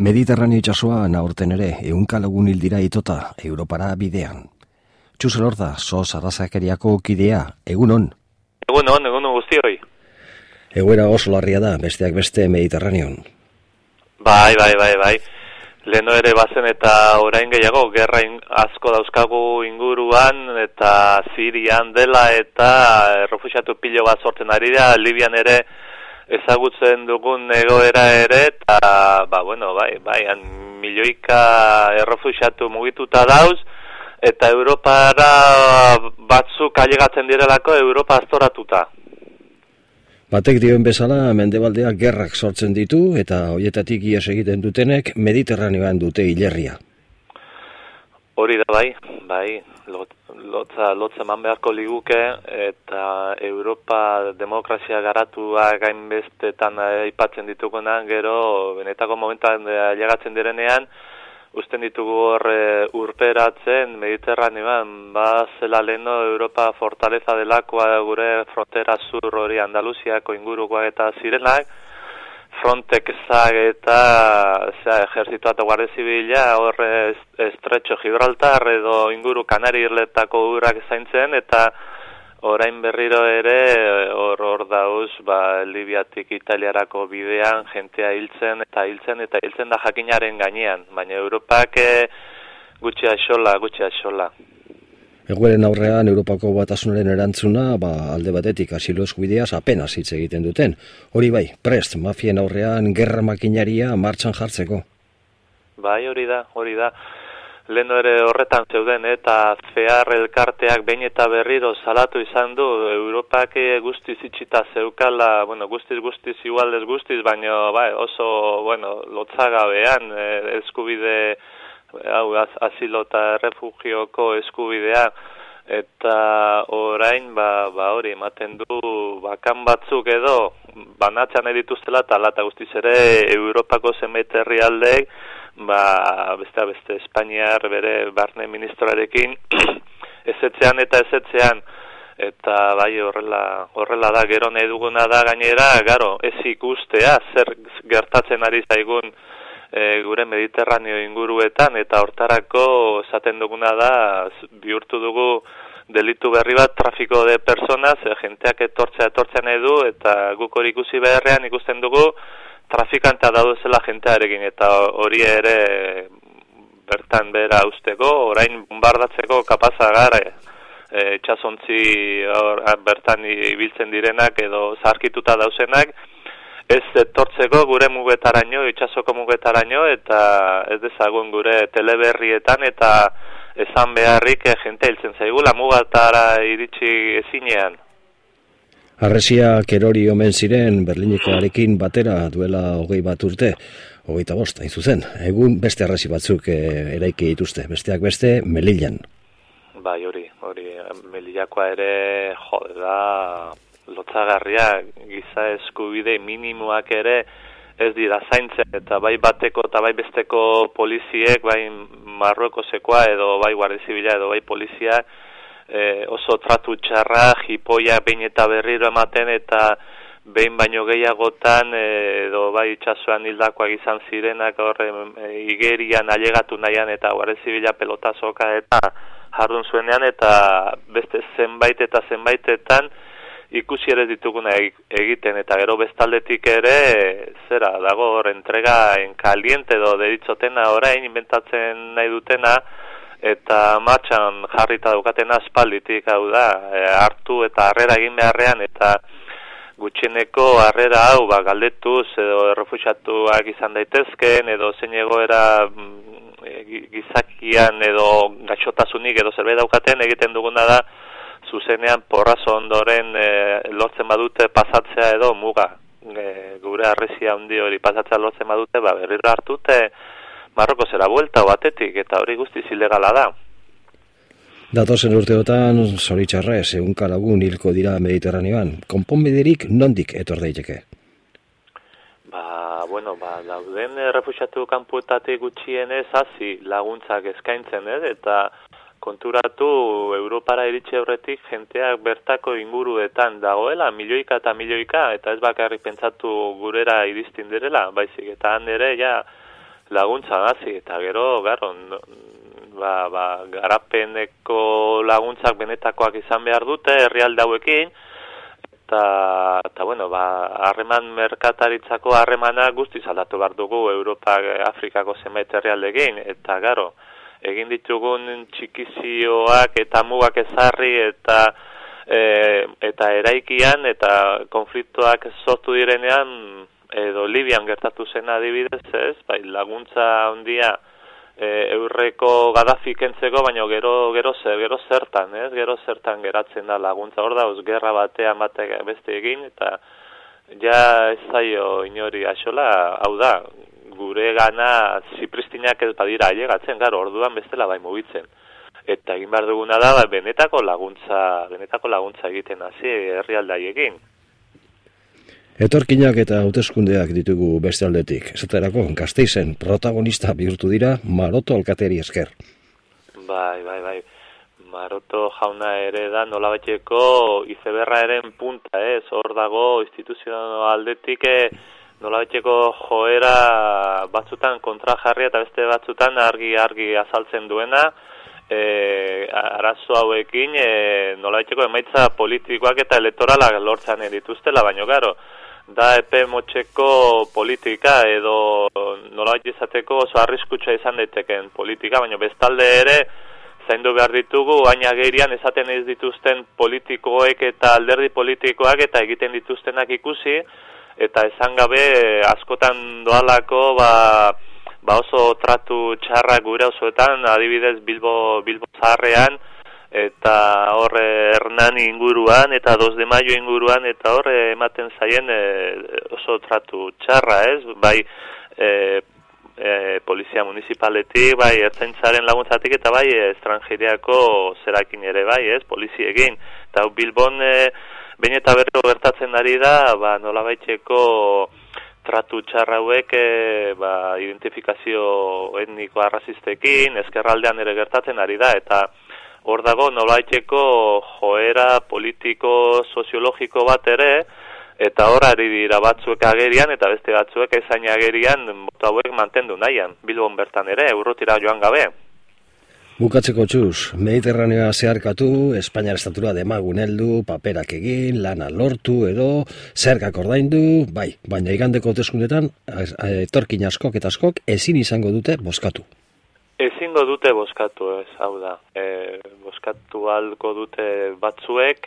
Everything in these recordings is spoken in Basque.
Mediterraneo itsasoan aurten ere 100 lagun hil dira itota Europara bidean. Txusel Horta, SOS Arrazakeriako kidea, egunon? Egunon guztioi. Egoera oso larria da, besteak beste Mediterraneon. Bai. Leno ere bazen eta orain gehiago, gerra asko dauzkagu inguruan, eta Sirian dela eta refuxiatu pilo bat sortzen ari da, Libian ere ezagutzen dugun egoera ere, eta bai, milioika errefuxiatu mugituta dauz, eta Europara batzuk ailegatzen direlako Europa aztoratuta. Batek dioen bezala, mendebaldeak gerrak sortzen ditu, eta horietatik ihes egiten dutenek Mediterraneoan dute hilerria. Hori da bai, lotza eman beharko liguke, eta Europa demokrazia garatua gainbestetan aipatzen ditugunan, gero benetako momentan ailegatzen direnean, usten ditugu urperatzen Mediterraneoan, zela leno Europa fortaleza delakoa gure frontera sur hori Andaluziako ingurukoa eta zirenak, Frontexak eta ejertzitoa eta Guardia Zibila horre Estretxo Gibraltar edo inguru Kanari irletako urak zaintzen eta orain berriro ere hor dauz Libiatik Italiarako bidean jentea hiltzen da jakinaren gainean, baina Europak gutxi axola. Egoeren aurrean Europako Batasunaren erantzuna, alde batetik asilo eskubideaz apenas hitz egiten duten. Hori bai, prest, mafien aurrean gerra makinaria martxan jartzeko. Bai, hori da. Leno ere horretan zeuden eta zehar elkarteak behin eta berriro salatu izan du Europak guztiz itxita zeukala, guztiz igualdez guztiz, baina oso lotzagabean eskubide asilo eta refugioko eskubidea eta orain hori ematen du bakan batzuk edo banatzen edituztela eta lata guztiz ere Europako zenbait herrialdeek beste Espainiar bere barne ministroarekin ezetzean eta bai horrela da, gero nahi duguna da gainera, ez ikustea zer gertatzen ari zaigun gure Mediterraneo inguruetan eta hortarako esaten duguna da bihurtu dugu delitu berri bat, trafiko de personas, jenteak etortzea nahi du eta guk hori ikusi beharrean ikusten dugu trafikanta daudezela jentearekin eta hori ere bertan bera usteko, orain bombardatzeko kapaza gara itxasontzi bertan ibiltzen direnak edo zaharkituta dauzenak, ez etortzeko gure mugetaraino, itxasoko mugetaraino eta ez dezagun gure teleberrietan eta esan beharrik jente hiltzen zaigula mugatara iritsi ezinean. Harresiak erori omen ziren Berlinekoarekin batera duela 21 urte, 25 hain zuzen. Egun beste harresi batzuk eraiki dituzte, besteak beste Melillan. Bai, hori Melillakoa ere da lotzagarria, giza eskubide minimoak ere ez dira zaintzen eta bai bateko eta bai besteko poliziek, bai Marruekosekoa edo bai Guardia Zibila edo bai polizia oso tratu txarra, jipoia behin eta berriro ematen eta behin baino gehiagotan edo bai itxasuan hildakoak izan zirenak igerian ailegatu nahian eta Guardia Zibila pelotazoka eta jardun zuenean eta beste zenbaitetan ikusi ere dituguna egiten eta gero bestaldetik ere zera dago entrega en caliente edo deritzotena orain inventatzen nahi dutena eta martxan jarrita daukatena aspalditik hau da, hartu eta harrera egin beharrean eta gutxieneko harrera hau galdetuz edo refuxiatuak izan daitezken edo zein egoera gizakian edo gaixotasunik edo zerbait daukaten egiten duguna da zuzenean porrazo ondoren lortzen badute pasatzea edo muga gure harresia handi hori pasatzea lortzen badute berriro hartute Marroko zera buelta batetik, eta hori guztiz ilegala da. Datozen urteotan, zoritxarrez, 100 lagun hilko dira Mediterraneoan. Konponbiderik nondik etor daiteke? Dauden refuxiatu kanpuetatik gutxienez hasi laguntzak eskaintzen, eta konturatu Europara iritsi aurretik jenteak bertako inguruetan dagoela, milioika eta ez bakarrik pentsatu gurera iristin direla, baizik, eta han ere laguntza hasi, eta gero, garapeneko laguntzak benetakoak izan behar dute herrialde hauekin, eta bueno, harreman merkataritzako harremana guztiz aldatu behar dugu Europa, Afrikako zenbait herrialdeekin, eta gero, egin ditugun txikizioak eta mugak ezarri eta eraikian eta konfliktoak sortu direnean edo Libian gertatu zen adibidez, ez? Bai, laguntza handia Eurreko Gaddafi kentzeko, baina gero zertan, ez? Gero zertan geratzen da laguntza. Hor dauz, gerra batean batek beste egin, eta ja ez zaio inori axola, hau da, gure gana zipristinak ez badira ailegatzen, garo, orduan bestela bai mugitzen. Eta egin behar duguna da, benetako laguntza egiten hasi herrialdaiekin. Etorkinak eta hauteskundeak ditugu beste aldetik. Esaterako, Gasteizen protagonista bihurtu dira Maroto alkateari esker. Bai. Maroto jauna ere da nolabaiteko izeberraren punta, ez? Hor dago instituzio aldetik nolabaiteko joera batzutan kontrajarria eta beste batzutan argi azaltzen duena, arazo hauekin nolabaiteko emaitza politikoak eta elektoralak lortzen dituztela, baino garo, da epe motxeko politika edo nolabait izateko oso arriskutsa izan daiteken politika, baina bestalde ere zaindu behar ditugu, baina gehirian esaten ez dituzten politikoek eta alderdi politikoak eta egiten dituztenak ikusi, eta esan gabe askotan doalako oso tratu txarrak gure osoetan, adibidez Bilbo zaharrean, eta hor Hernani inguruan, eta 2 de Mayo inguruan, eta hor ematen zaien oso tratu txarra, ez? Bai, polizia municipaletik, bai, ertzaintzaren laguntzatik, eta bai, estrangeriako zerakin ere, bai, ez? Poliziekin. Eta Bilbon, behin eta berro gertatzen ari da, nolabaiteko tratu txarra hauek identifikazio etniko arrazistekin, ezkerraldean ere gertatzen ari da, eta hor dago nolabaiteko joera politiko soziologiko bat ere, eta hor ari dira batzuek agerian eta beste batzuek ezain agerian boto hauek mantendu nahian, Bilbon bertan ere, urrutira joan gabe. Bukatzeko txuz, Mediterraneoa zeharkatu, Espainiar estatura demagun heldu, paperak egin, lana lortu edo, zergak ordaindu, bai, baina igandeko hauteskundetan etorkin askok eta askok ezin izango dute bozkatu. Ezingo dute bozkatu, ez, hau da. Bozkatu alko dute batzuek,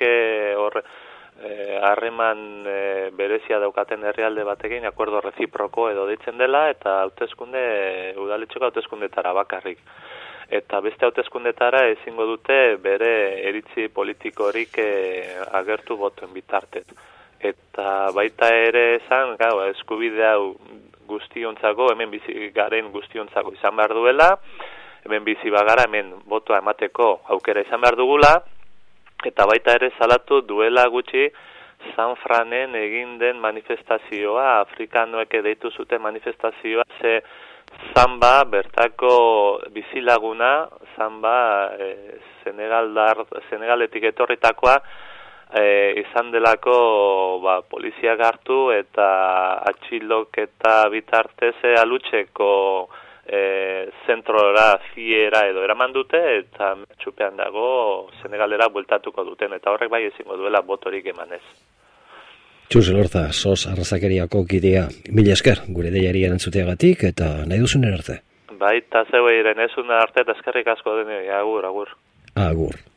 harreman berezia daukaten herrialde batekin, akuerdo reziproko edo deitzen dela, eta udaletxeko hauteskundetara bakarrik. Eta beste hauteskundetara ezingo dute bere iritzi politikorik agertu botoen bitartez. Eta baita ere esan, eskubide hau guztiontzako, hemen bizi garen guztiontzako izan behar duela, hemen bizi bagara, hemen botoa emateko aukera izan behar dugula, eta baita ere salatu duela gutxi San Franen egin den manifestazioa, afrikanoek deitu zuten manifestazioa, ze Zamba, bertako bizilaguna, Zamba, Senegaletik etorritakoa, izan delako poliziak hartu eta atxiloketa bitartez alutxeko zentrora, fiera edo eraman dute, eta txupean dago Senegalera bueltatuko duten, eta horrek bai ezingo duela botorik emanez. Txuz Elorza, SOS Arrazakeriako kidea. Mila esker, gure deiari erantzuteagatik, eta nahi duzunen arte. Bai, eta zeu eiren ezun arte, eta eskerrik asko dene, agur. Agur.